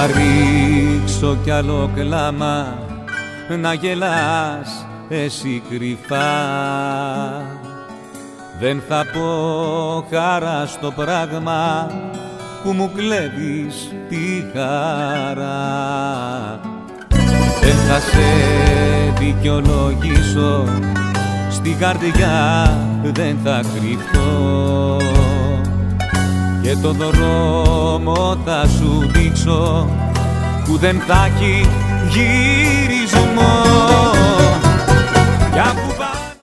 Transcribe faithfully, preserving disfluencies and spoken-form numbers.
θα ρίξω κι άλλο κλάμα να γελάς εσύ κρυφά. Δεν θα πω χαρά στο πράγμα που μου κλέβεις τη χαρά. Δεν θα σε δικαιολογήσω, στην καρδιά δεν θα κρυφτώ και το δρόμο θα σου δείξω που δεν θα έχει γύρι